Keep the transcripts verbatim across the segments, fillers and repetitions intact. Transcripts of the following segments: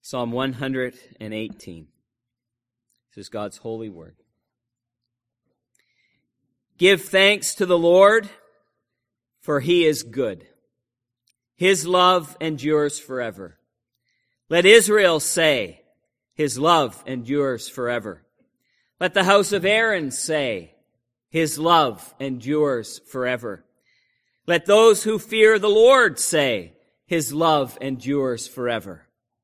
Psalm one hundred eighteen. This is God's holy word. Give thanks to the Lord, for he is good. His love endures forever. Let Israel say, his love endures forever. Let the house of Aaron say, his love endures forever. Let those who fear the Lord say, his love endures forever.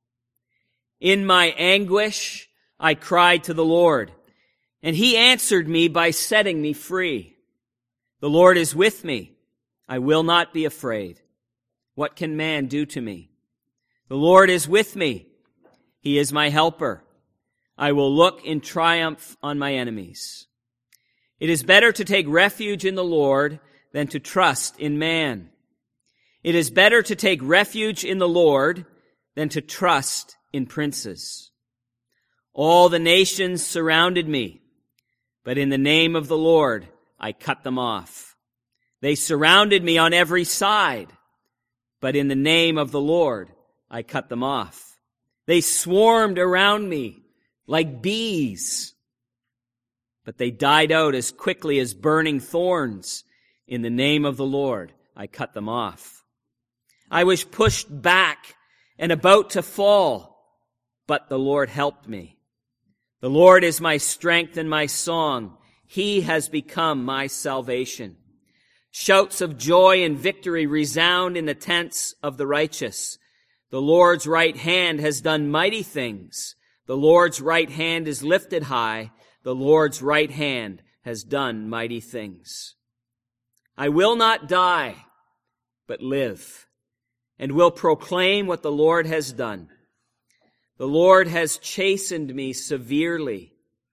In my anguish, I cried to the Lord, and he answered me by setting me free. The Lord is with me. I will not be afraid. What can man do to me? The Lord is with me. He is my helper. I will look in triumph on my enemies. It is better to take refuge in the Lord than to trust in man. It is better to take refuge in the Lord than to trust in princes. All the nations surrounded me, but in the name of the Lord I cut them off. They surrounded me on every side, but in the name of the Lord I cut them off. They swarmed around me like bees, but they died out as quickly as burning thorns. In the name of the Lord I cut them off. I was pushed back and about to fall, but the Lord helped me. The Lord is my strength and my song. He has become my salvation. Shouts of joy and victory resound in the tents of the righteous. The Lord's right hand has done mighty things. The Lord's right hand is lifted high. The Lord's right hand has done mighty things. I will not die, but live, and will proclaim what the Lord has done. The Lord has chastened me severely,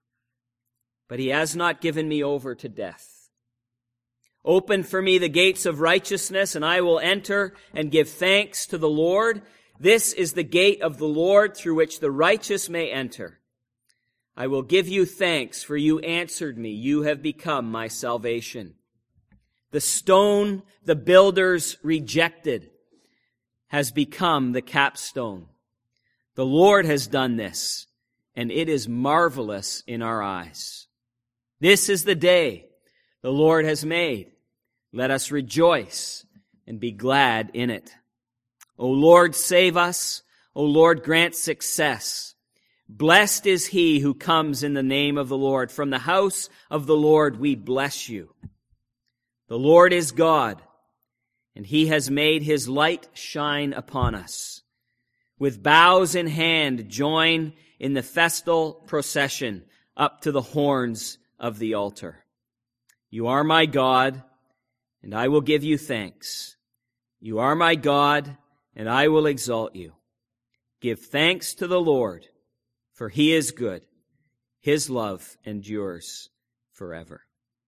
but he has not given me over to death. Open for me the gates of righteousness, and I will enter and give thanks to the Lord. This is the gate of the Lord through which the righteous may enter. I will give you thanks, for you answered me. You have become my salvation. The stone the builders rejected has become the capstone. The Lord has done this, and it is marvelous in our eyes. This is the day the Lord has made. Let us rejoice and be glad in it. O Lord, save us. O Lord, grant success. Blessed is he who comes in the name of the Lord. From the house of the Lord we bless you. The Lord is God, and he has made his light shine upon us. With boughs in hand, join in the festal procession up to the horns of the altar. You are my God, and I will give you thanks. You are my God, and I will exalt you. Give thanks to the Lord, for he is good. His love endures forever.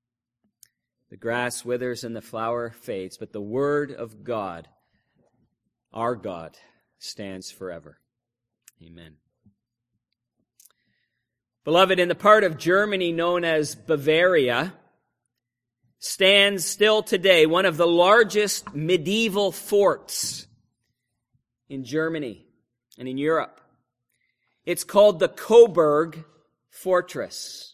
The grass withers and the flower fades, but the word of God, our God, stands forever. Amen. Beloved, in the part of Germany known as Bavaria, stands still today one of the largest medieval forts in Germany and in Europe. It's called the Coburg Fortress.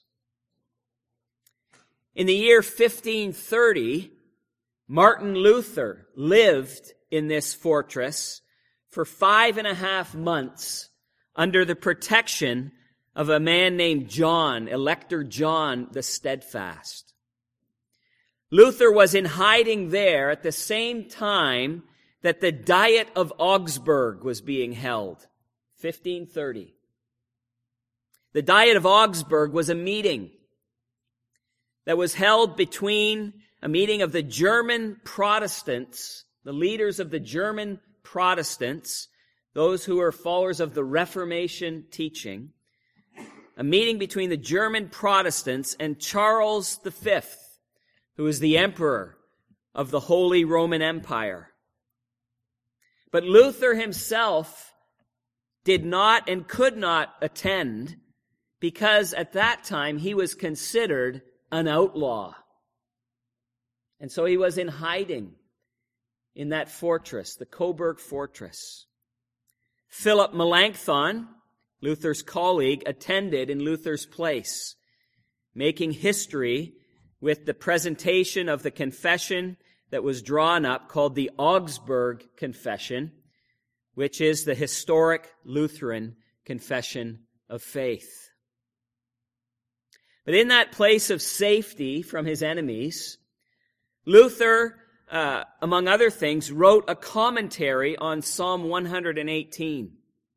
In the year fifteen thirty, Martin Luther lived in this fortress for five and a half months under the protection of a man named John, Elector John the Steadfast. Luther was in hiding there at the same time that the Diet of Augsburg was being held, fifteen thirty. The Diet of Augsburg was a meeting that was held between a meeting of the German Protestants, the leaders of the German Protestants, those who were followers of the Reformation teaching, a meeting between the German Protestants and Charles the Fifth, who was the emperor of the Holy Roman Empire. But Luther himself did not and could not attend because at that time he was considered an outlaw. And so he was in hiding in that fortress, the Coburg Fortress. Philip Melanchthon, Luther's colleague, attended in Luther's place, making history with the presentation of the confession that was drawn up called the Augsburg Confession, which is the historic Lutheran confession of faith. But in that place of safety from his enemies, Luther, uh, among other things, wrote a commentary on Psalm one hundred eighteen.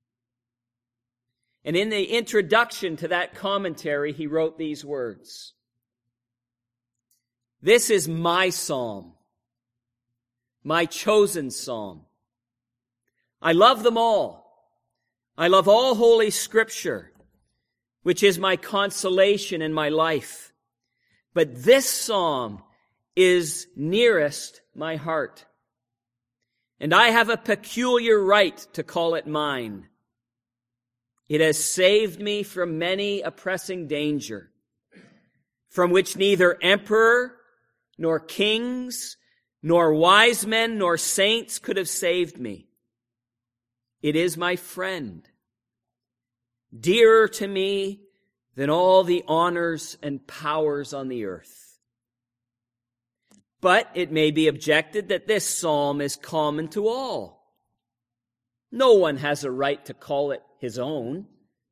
And in the introduction to that commentary, he wrote these words: "This is my psalm, my chosen psalm. I love them all. I love all Holy Scripture, which is my consolation in my life. But this psalm is nearest my heart, and I have a peculiar right to call it mine. It has saved me from many a pressing danger, from which neither emperor, nor kings, nor wise men, nor saints could have saved me. It is my friend, dearer to me than all the honors and powers on the earth. But it may be objected that this psalm is common to all. No one has a right to call it his own.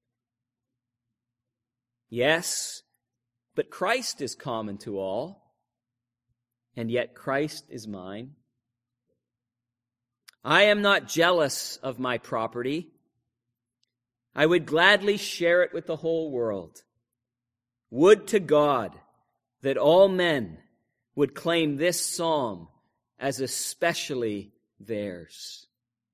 Yes, but Christ is common to all, and yet Christ is mine. I am not jealous of my property. I would gladly share it with the whole world. Would to God that all men would claim this psalm as especially theirs."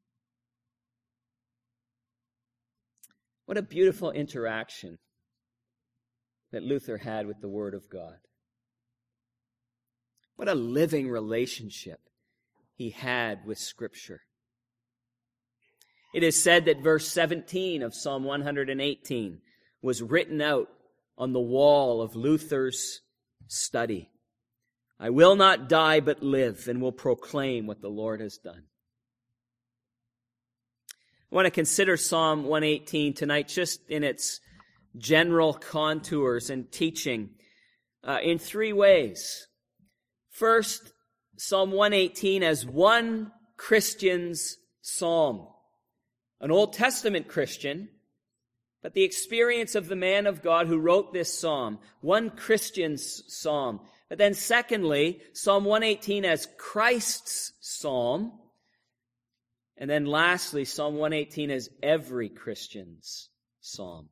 What a beautiful interaction that Luther had with the Word of God. What a living relationship he had with Scripture. It is said that verse seventeen of Psalm one hundred eighteen was written out on the wall of Luther's study. I will not die but live, and will proclaim what the Lord has done. I want to consider Psalm one eighteen tonight just in its general contours and teaching uh, in three ways. First, Psalm one eighteen as one Christian's psalm. An Old Testament Christian, but the experience of the man of God who wrote this psalm. One Christian's psalm. But then secondly, Psalm one eighteen as Christ's psalm. And then lastly, Psalm one eighteen as every Christian's psalm.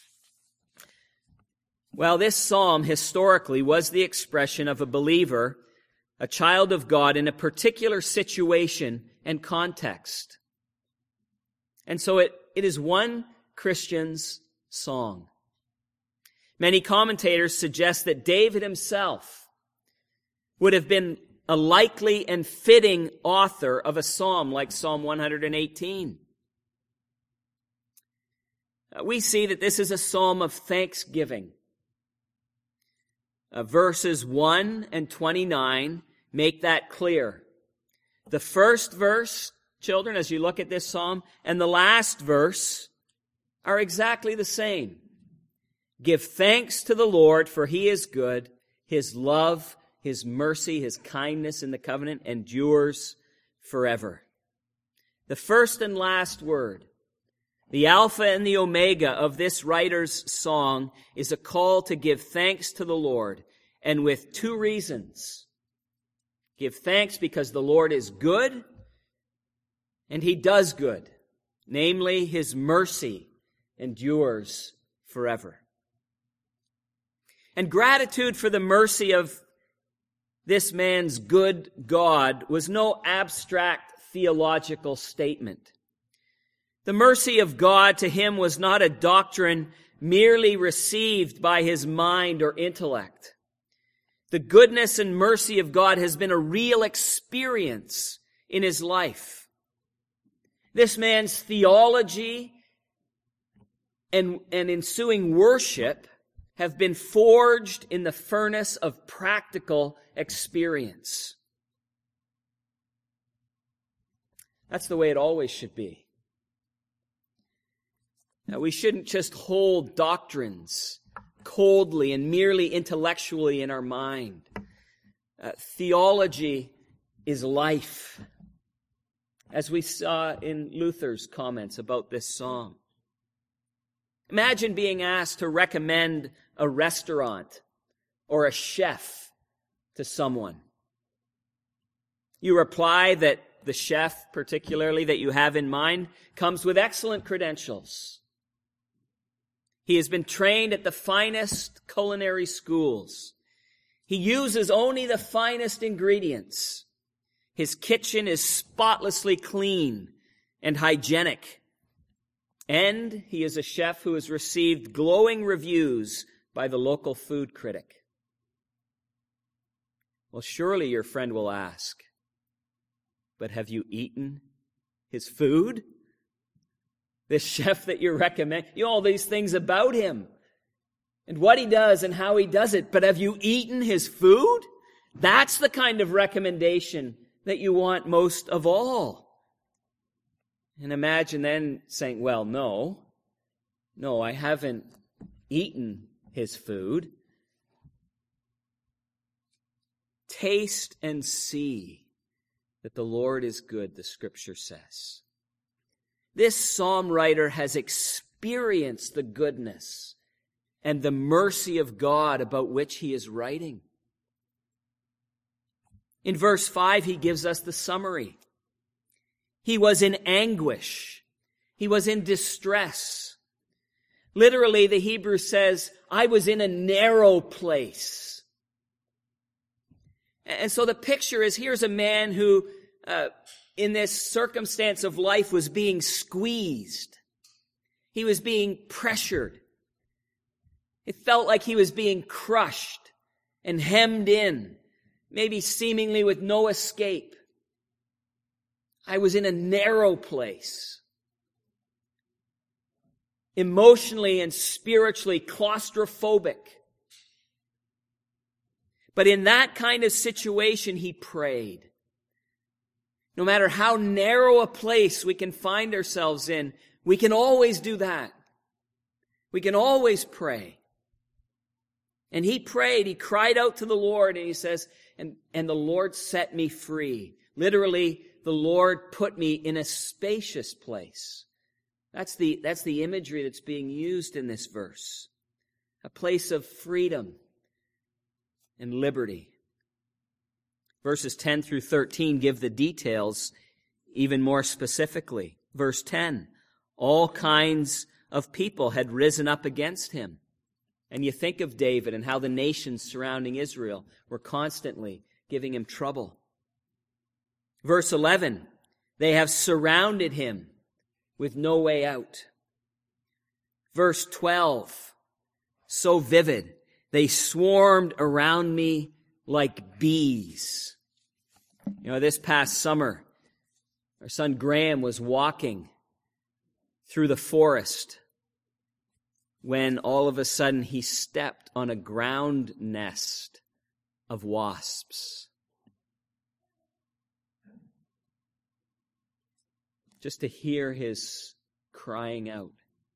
Well, this psalm historically was the expression of a believer, a child of God in a particular situation and context. And so it, it is one Christian's song. Many commentators suggest that David himself would have been a likely and fitting author of a psalm like Psalm one hundred eighteen. We see that this is a psalm of thanksgiving. Uh, verses one and twenty-nine make that clear. The first verse, children, as you look at this psalm, and the last verse are exactly the same. Give thanks to the Lord, for he is good. His love, his mercy, his kindness in the covenant endures forever. The first and last word, the Alpha and the Omega of this writer's song, is a call to give thanks to the Lord, and with two reasons. Give thanks because the Lord is good, and he does good. Namely, his mercy endures forever. And gratitude for the mercy of this man's good God was no abstract theological statement. The mercy of God to him was not a doctrine merely received by his mind or intellect. The goodness and mercy of God has been a real experience in his life. This man's theology and, and ensuing worship have been forged in the furnace of practical experience. That's the way it always should be. Now, we shouldn't just hold doctrines coldly and merely intellectually in our mind. Uh, theology is life, as we saw in Luther's comments about this psalm. Imagine being asked to recommend a restaurant or a chef to someone. You reply that the chef, particularly, that you have in mind, comes with excellent credentials. He has been trained at the finest culinary schools. He uses only the finest ingredients. His kitchen is spotlessly clean and hygienic. And he is a chef who has received glowing reviews by the local food critic. Well, surely your friend will ask, but have you eaten his food? This chef that you recommend, you know all these things about him and what he does and how he does it, but have you eaten his food? That's the kind of recommendation that you want most of all. And imagine then saying, well, no, no, I haven't eaten his food. Taste and see that the Lord is good, the Scripture says. This psalm writer has experienced the goodness and the mercy of God about which he is writing. In verse five, he gives us the summary. He was in anguish. He was in distress. Literally, the Hebrew says, I was in a narrow place. And so the picture is, here's a man who, uh, in this circumstance of life, was being squeezed. He was being pressured. It felt like he was being crushed and hemmed in, maybe seemingly with no escape. I was in a narrow place. Emotionally and spiritually claustrophobic. But in that kind of situation, he prayed. No matter how narrow a place we can find ourselves in, we can always do that. We can always pray. And he prayed, he cried out to the Lord, and he says, and, and the Lord set me free. Literally, the Lord put me in a spacious place. That's the, that's the imagery that's being used in this verse. A place of freedom and liberty. Verses ten through thirteen give the details even more specifically. Verse ten, all kinds of people had risen up against him. And you think of David and how the nations surrounding Israel were constantly giving him trouble. Verse eleven, they have surrounded him with no way out. Verse twelve, so vivid, they swarmed around me like bees. You know, this past summer, our son Graham was walking through the forest when all of a sudden he stepped on a ground nest of wasps. Just to hear his crying out.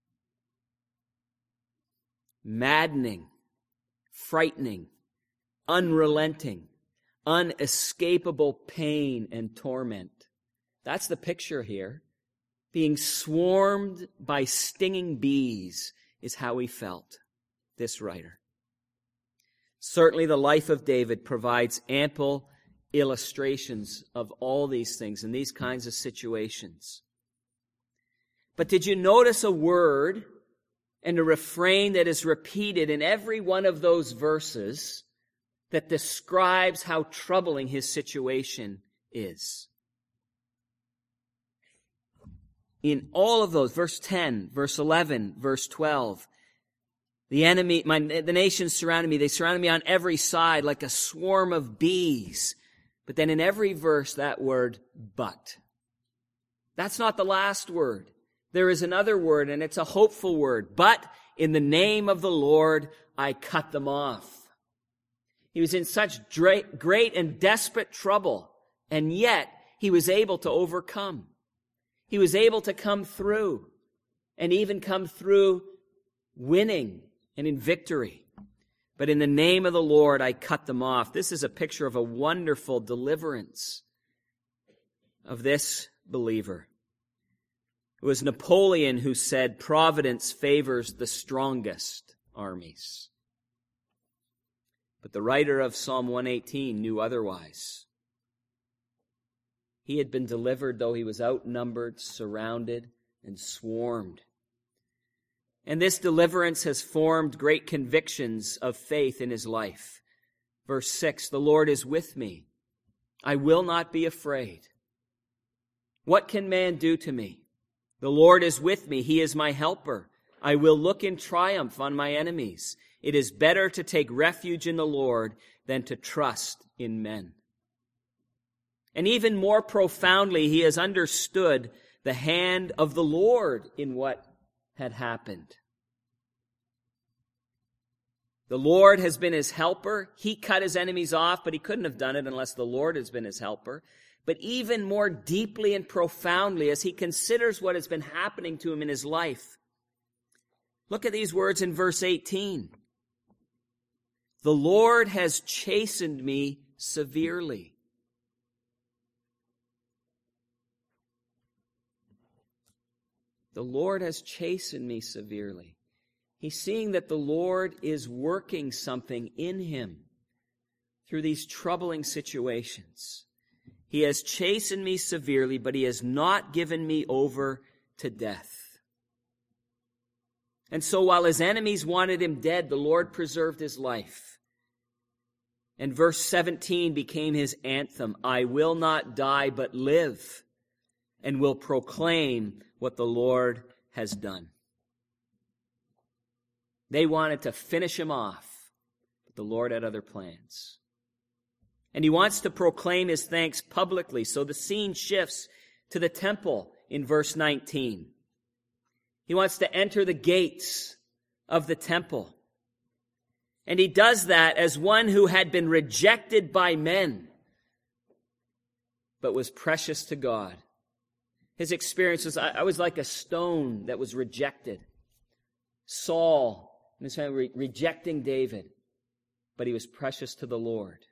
Maddening, frightening, unrelenting, unescapable pain and torment. That's the picture here. Being swarmed by stinging bees is how he felt, this writer. Certainly the life of David provides ample illustrations of all these things in these kinds of situations. But did you notice a word and a refrain that is repeated in every one of those verses that describes how troubling his situation is? In all of those, verse ten, verse eleven, verse twelve, the enemy, my, the nations surrounded me. They surrounded me on every side like a swarm of bees. But then in every verse, that word, but. That's not the last word. There is another word, and it's a hopeful word. But in the name of the Lord, I cut them off. He was in such great and desperate trouble, and yet he was able to overcome. He was able to come through. and even come through winning and in victory. But in the name of the Lord, I cut them off. This is a picture of a wonderful deliverance of this believer. It was Napoleon who said, "Providence favors the strongest armies." But the writer of Psalm one eighteen knew otherwise. He had been delivered though he was outnumbered, surrounded, and swarmed. And this deliverance has formed great convictions of faith in his life. Verse six, "The Lord is with me. I will not be afraid. What can man do to me? The Lord is with me. He is my helper. I will look in triumph on my enemies. It is better to take refuge in the Lord than to trust in men." And even more profoundly, he has understood the hand of the Lord in what had happened. The Lord has been his helper. He cut his enemies off, but he couldn't have done it unless the Lord has been his helper. But even more deeply and profoundly, as he considers what has been happening to him in his life, look at these words in verse eighteen. "The Lord has chastened me severely." The Lord has chastened me severely. He's seeing that the Lord is working something in him through these troubling situations. He has chastened me severely, but he has not given me over to death. And so while his enemies wanted him dead, the Lord preserved his life. And verse seventeen became his anthem, "I will not die but live, and will proclaim what the Lord has done." They wanted to finish him off, but the Lord had other plans. And he wants to proclaim his thanks publicly, so the scene shifts to the temple in verse nineteen. He wants to enter the gates of the temple. And he does that as one who had been rejected by men, but was precious to God. His experience was, I was like a stone that was rejected. Saul, in his time, re- rejecting David, but he was precious to the Lord.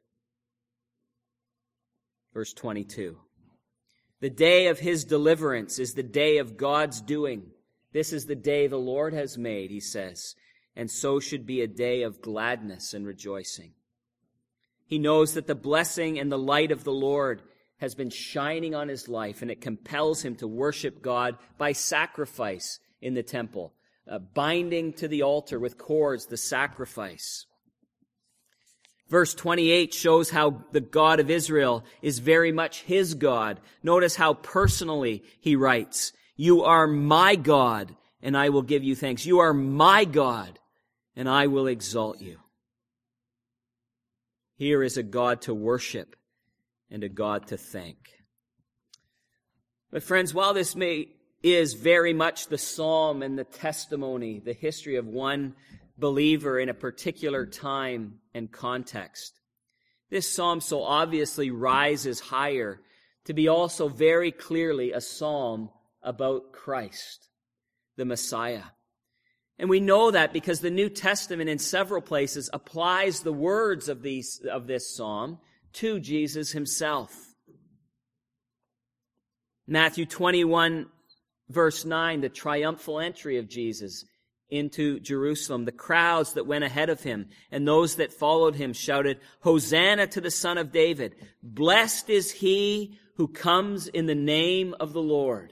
Verse twenty-two. "The day of his deliverance is the day of God's doing. This is the day the Lord has made," he says, "and so should be a day of gladness and rejoicing." He knows that the blessing and the light of the Lord has been shining on his life, and it compels him to worship God by sacrifice in the temple, uh, binding to the altar with cords the sacrifice. Verse twenty-eight shows how the God of Israel is very much his God. Notice how personally he writes, "You are my God, and I will give you thanks. You are my God, and I will exalt you." Here is a God to worship and a God to thank. But friends, while this may is very much the psalm and the testimony, the history of one believer in a particular time and context, this psalm so obviously rises higher to be also very clearly a psalm about Christ, the Messiah. And we know that because the New Testament in several places applies the words of these of this psalm to Jesus himself. Matthew twenty-one, verse nine, the triumphal entry of Jesus into Jerusalem. The crowds that went ahead of him and those that followed him shouted, "Hosanna to the Son of David. Blessed is he who comes in the name of the Lord.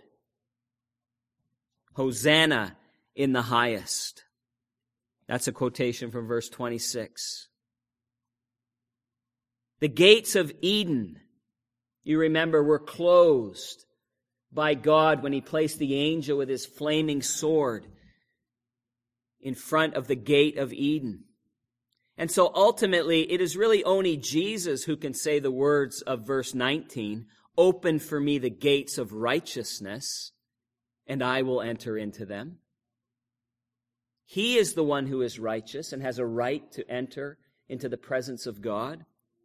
Hosanna in the highest." That's a quotation from verse twenty-six. The gates of Eden, you remember, were closed by God when he placed the angel with his flaming sword in front of the gate of Eden. And so ultimately, it is really only Jesus who can say the words of verse nineteen, "Open for me the gates of righteousness, and I will enter into them." He is the one who is righteous and has a right to enter into the presence of God.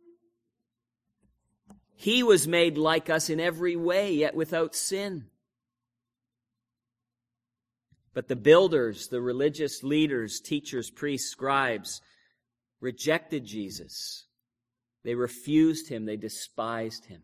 He was made like us in every way, yet without sin. But the builders, the religious leaders, teachers, priests, scribes, rejected Jesus. They refused him. They despised him.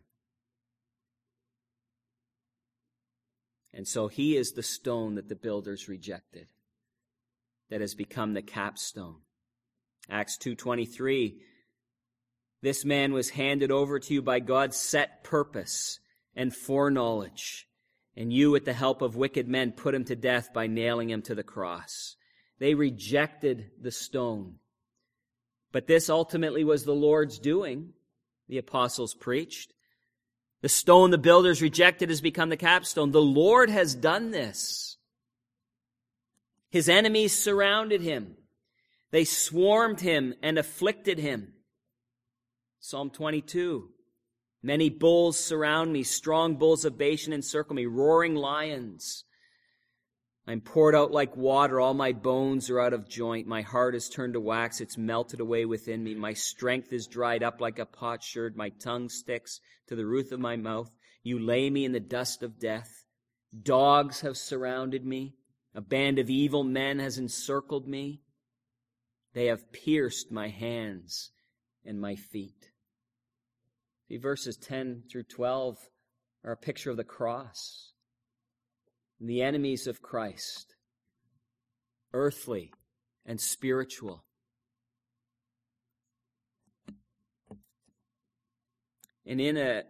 And so he is the stone that the builders rejected, that has become the capstone. Acts two twenty-three, this man was handed over to you by God's set purpose and foreknowledge, and you, with the help of wicked men, put him to death by nailing him to the cross. They rejected the stone. But this ultimately was the Lord's doing, the apostles preached. The stone the builders rejected has become the capstone. The Lord has done this. His enemies surrounded him. They swarmed him and afflicted him. Psalm twenty-two. Many bulls surround me, strong bulls of Bashan encircle me, roaring lions. I'm poured out like water, all my bones are out of joint. My heart is turned to wax, it's melted away within me. My strength is dried up like a potsherd, my tongue sticks to the roof of my mouth. You lay me in the dust of death. Dogs have surrounded me. A band of evil men has encircled me. They have pierced my hands and my feet. See, verses ten through twelve are a picture of the cross. The enemies of Christ, earthly and spiritual. And in a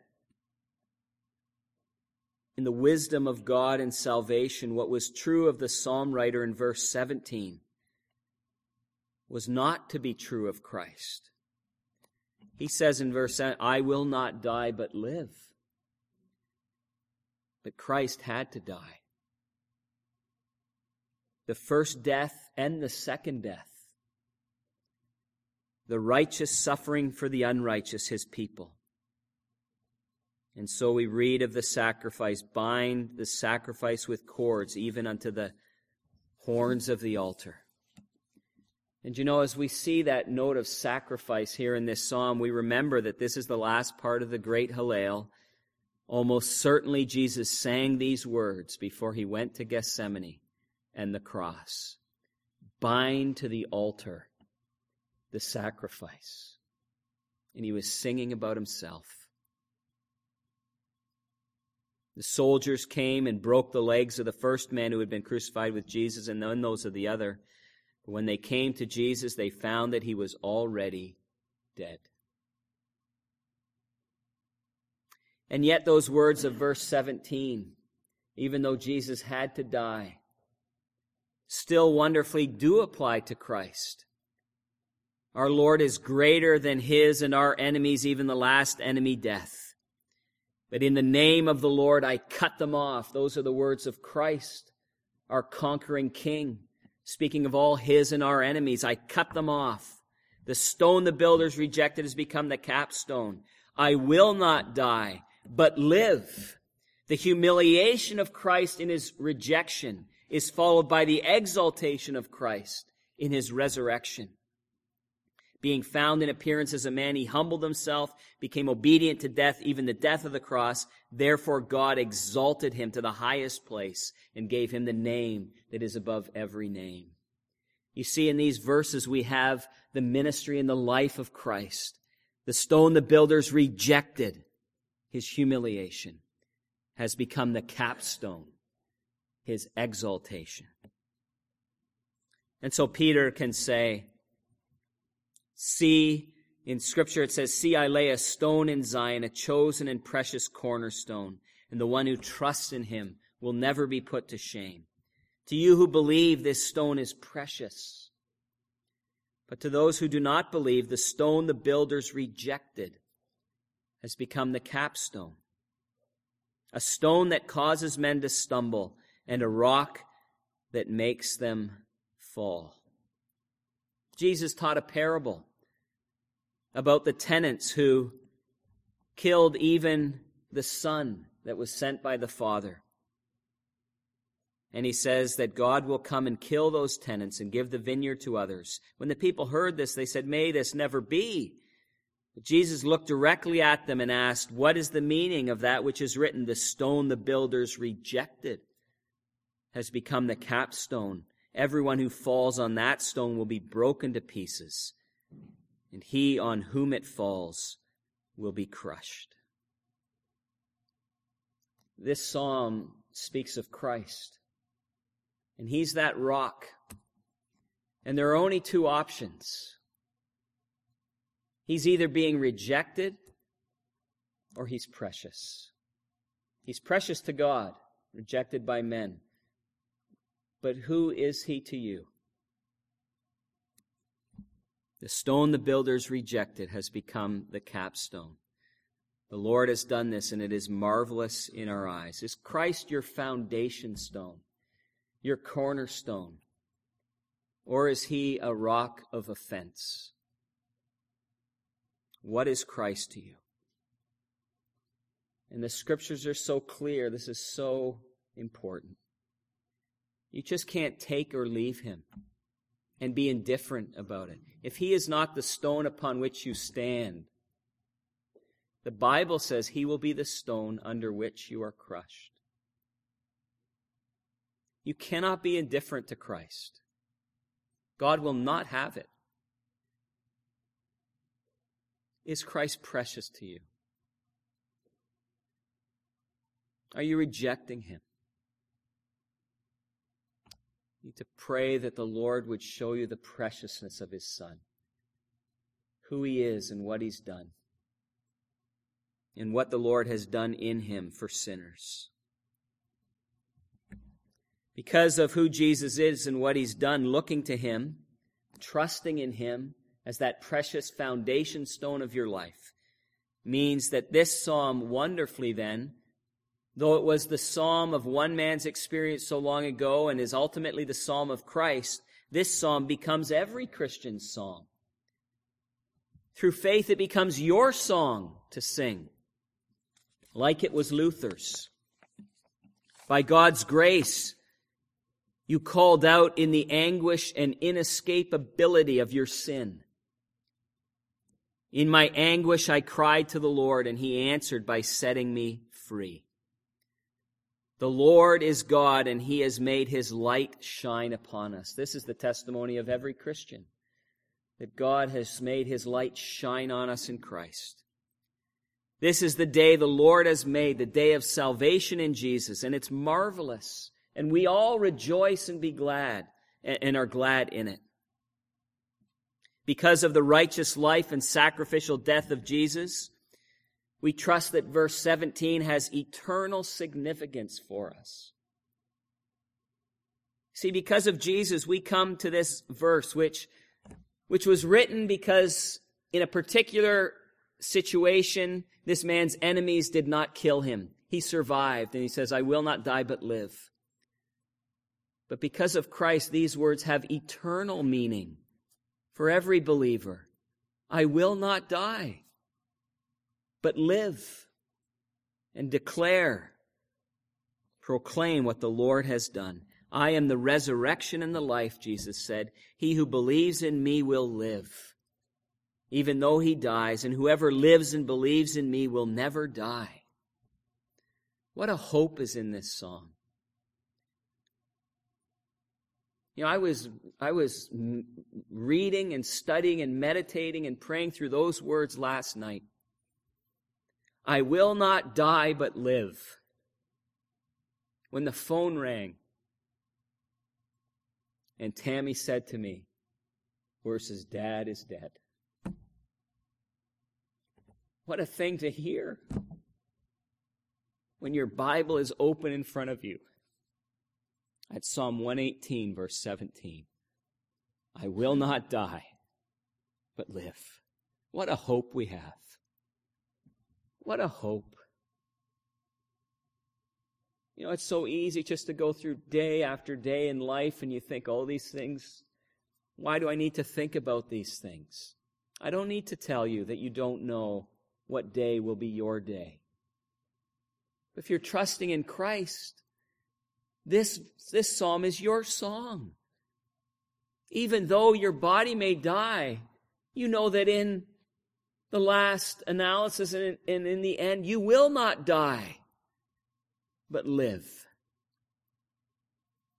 in the wisdom of God and salvation, what was true of the psalm writer in verse seventeen was not to be true of Christ. He says in verse seven, I will not die but live. But Christ had to die. The first death and the second death. The righteous suffering for the unrighteous, his people. And so we read of the sacrifice, bind the sacrifice with cords, even unto the horns of the altar. And you know, as we see that note of sacrifice here in this psalm, we remember that this is the last part of the great Hallel. Almost certainly Jesus sang these words before he went to Gethsemane and the cross. Bind to the altar the sacrifice. And he was singing about himself. The soldiers came and broke the legs of the first man who had been crucified with Jesus and then those of the other. But when they came to Jesus, they found that he was already dead. And yet those words of verse seventeen, even though Jesus had to die, still wonderfully do apply to Christ. Our Lord is greater than his and our enemies, even the last enemy, death. But in the name of the Lord, I cut them off. Those are the words of Christ, our conquering King. Speaking of all his and our enemies, I cut them off. The stone the builders rejected has become the capstone. I will not die, but live. The humiliation of Christ in his rejection is followed by the exaltation of Christ in his resurrection. Being found in appearance as a man, he humbled himself, became obedient to death, even the death of the cross. Therefore, God exalted him to the highest place and gave him the name that is above every name. You see, in these verses, we have the ministry and the life of Christ. The stone the builders rejected, his humiliation, has become the capstone, his exaltation. And so Peter can say, see, in Scripture it says, see, I lay a stone in Zion, a chosen and precious cornerstone, and the one who trusts in him will never be put to shame. To you who believe, this stone is precious. But to those who do not believe, the stone the builders rejected has become the capstone. A stone that causes men to stumble, and a rock that makes them fall. Jesus taught a parable about the tenants who killed even the son that was sent by the Father. And he says that God will come and kill those tenants and give the vineyard to others. When the people heard this, they said, may this never be. But Jesus looked directly at them and asked, what is the meaning of that which is written, the stone the builders rejected has become the capstone. Everyone who falls on that stone will be broken to pieces, and he on whom it falls will be crushed. This psalm speaks of Christ, and he's that rock. And there are only two options. He's either being rejected or he's precious. He's precious to God, rejected by men. But who is he to you? The stone the builders rejected has become the capstone. The Lord has done this, and it is marvelous in our eyes. Is Christ your foundation stone, your cornerstone? Or is he a rock of offense? What is Christ to you? And the scriptures are so clear. This is so important. You just can't take or leave him and be indifferent about it. If he is not the stone upon which you stand, the Bible says he will be the stone under which you are crushed. You cannot be indifferent to Christ. God will not have it. Is Christ precious to you? Are you rejecting him? You need to pray that the Lord would show you the preciousness of his Son, who he is and what he's done, and what the Lord has done in him for sinners. Because of who Jesus is and what he's done, looking to him, trusting in him as that precious foundation stone of your life, means that this psalm wonderfully then, though it was the psalm of one man's experience so long ago and is ultimately the psalm of Christ, this psalm becomes every Christian's psalm. Through faith, it becomes your song to sing, like it was Luther's. By God's grace, you called out in the anguish and inescapability of your sin. In my anguish, I cried to the Lord, and he answered by setting me free. The Lord is God, and he has made his light shine upon us. This is the testimony of every Christian, that God has made his light shine on us in Christ. This is the day the Lord has made, the day of salvation in Jesus, and it's marvelous. And we all rejoice and be glad, and are glad in it. Because of the righteous life and sacrificial death of Jesus, we trust that verse seventeen has eternal significance for us. See, because of Jesus, we come to this verse, which, which was written because in a particular situation, this man's enemies did not kill him. He survived, and he says, I will not die but live. But because of Christ, these words have eternal meaning for every believer. I will not die, but live and declare, proclaim what the Lord has done. I am the resurrection and the life, Jesus said. He who believes in me will live, even though he dies, and whoever lives and believes in me will never die. What a hope is in this song. You know, I was I was reading and studying and meditating and praying through those words last night. I will not die but live. When the phone rang and Tammy said to me, Worse's dad is dead. What a thing to hear when your Bible is open in front of you. At Psalm one eighteen, verse seventeen. I will not die, but live. What a hope we have. What a hope. You know, it's so easy just to go through day after day in life and you think, oh, these things, why do I need to think about these things? I don't need to tell you that you don't know what day will be your day. If you're trusting in Christ, This, this psalm is your song. Even though your body may die, you know that in the last analysis and in, and in the end, you will not die, but live.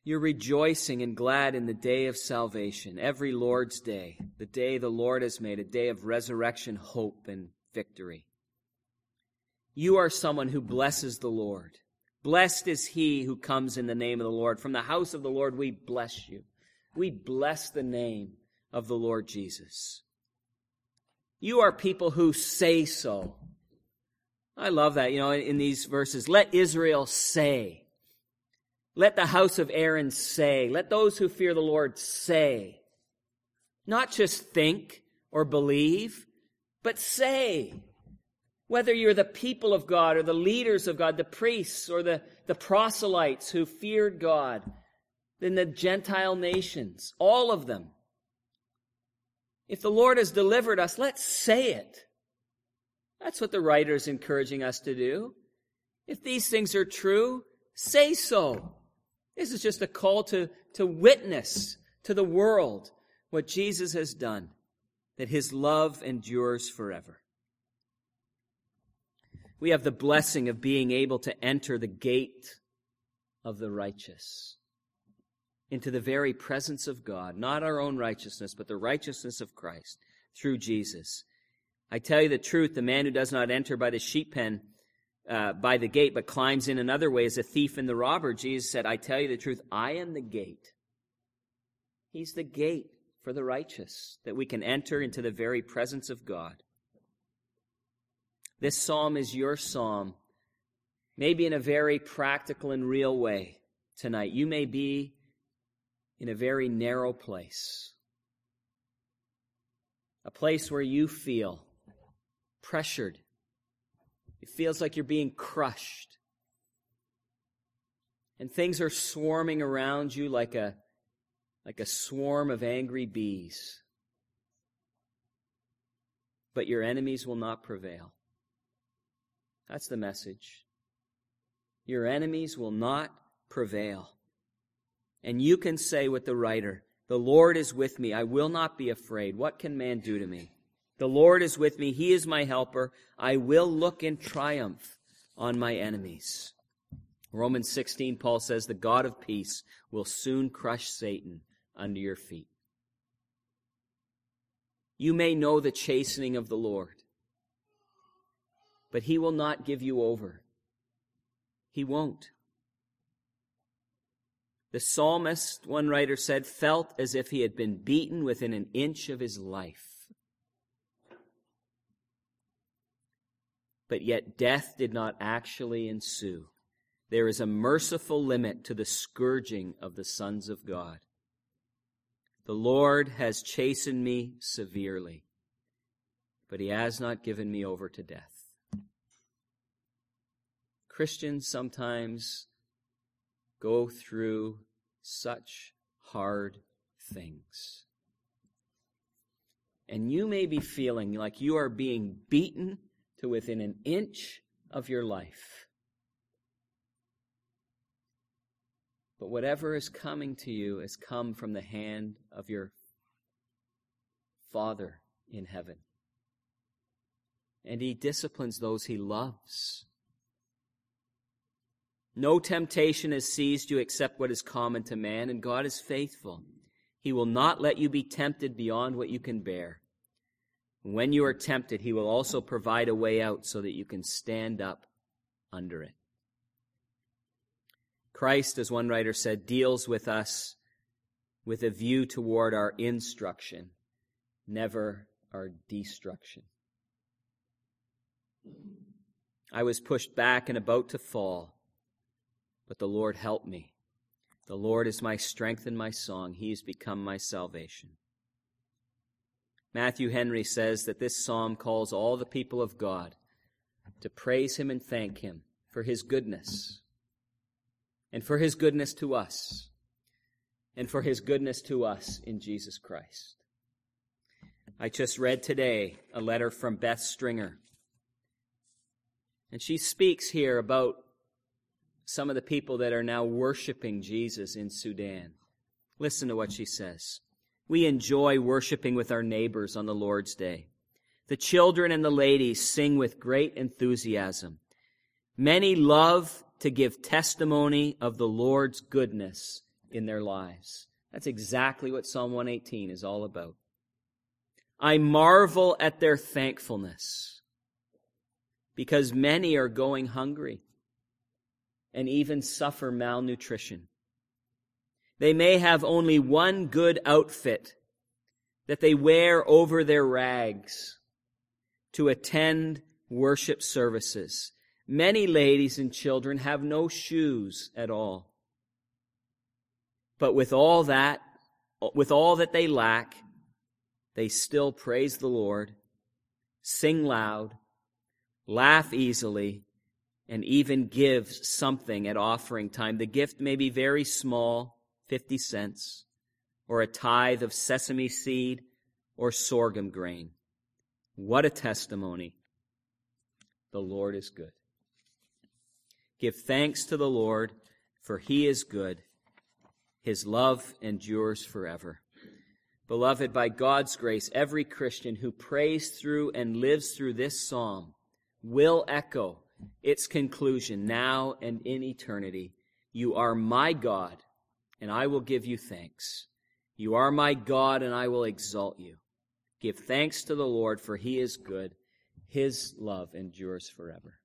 You're rejoicing and glad in the day of salvation, every Lord's day, the day the Lord has made, a day of resurrection, hope, and victory. You are someone who blesses the Lord. Blessed is he who comes in the name of the Lord. From the house of the Lord we bless you. We bless the name of the Lord Jesus. You are people who say so. I love that, you know, in these verses. Let Israel say. Let the house of Aaron say. Let those who fear the Lord say. Not just think or believe, but say. Whether you're the people of God or the leaders of God, the priests or the, the proselytes who feared God, then the Gentile nations, all of them. If the Lord has delivered us, let's say it. That's what the writer is encouraging us to do. If these things are true, say so. This is just a call to, to witness to the world what Jesus has done, that his love endures forever. We have the blessing of being able to enter the gate of the righteous, into the very presence of God, not our own righteousness, but the righteousness of Christ through Jesus. I tell you the truth, the man who does not enter by the sheep pen, uh, by the gate, but climbs in another way is a thief and the robber. Jesus said, I tell you the truth, I am the gate. He's the gate for the righteous, that we can enter into the very presence of God. This psalm is your psalm, maybe in a very practical and real way tonight. You may be in a very narrow place, a place where you feel pressured. It feels like you're being crushed. And things are swarming around you like a, like a swarm of angry bees. But your enemies will not prevail. That's the message. Your enemies will not prevail. And you can say with the writer, the Lord is with me. I will not be afraid. What can man do to me? The Lord is with me. He is my helper. I will look in triumph on my enemies. Romans sixteen, Paul says, the God of peace will soon crush Satan under your feet. You may know the chastening of the Lord, but he will not give you over. He won't. The psalmist, one writer said, felt as if he had been beaten within an inch of his life. But yet death did not actually ensue. There is a merciful limit to the scourging of the sons of God. The Lord has chastened me severely, but he has not given me over to death. Christians sometimes go through such hard things. And you may be feeling like you are being beaten to within an inch of your life. But whatever is coming to you has come from the hand of your Father in heaven. And he disciplines those he loves. No temptation has seized you except what is common to man, and God is faithful. He will not let you be tempted beyond what you can bear. When you are tempted, he will also provide a way out so that you can stand up under it. Christ, as one writer said, deals with us with a view toward our instruction, never our destruction. I was pushed back and about to fall, but the Lord helped me. The Lord is my strength and my song. He has become my salvation. Matthew Henry says that this psalm calls all the people of God to praise him and thank him for his goodness, and for his goodness to us, and for his goodness to us in Jesus Christ. I just read today a letter from Beth Stringer, and she speaks here about some of the people that are now worshiping Jesus in Sudan. Listen to what she says. We enjoy worshiping with our neighbors on the Lord's Day. The children and the ladies sing with great enthusiasm. Many love to give testimony of the Lord's goodness in their lives. That's exactly what Psalm one eighteen is all about. I marvel at their thankfulness, because many are going hungry and even suffer malnutrition. They may have only one good outfit that they wear over their rags to attend worship services. Many ladies and children have no shoes at all. But with all that, with all that they lack, they still praise the Lord, sing loud, laugh easily, and even give something at offering time. The gift may be very small, fifty cents, or a tithe of sesame seed or sorghum grain. What a testimony. The Lord is good. Give thanks to the Lord, for he is good. His love endures forever. Beloved, by God's grace, every Christian who prays through and lives through this psalm will echo its conclusion now and in eternity. You are my God, and I will give you thanks. You are my God, and I will exalt you. Give thanks to the Lord, for he is good. His love endures forever.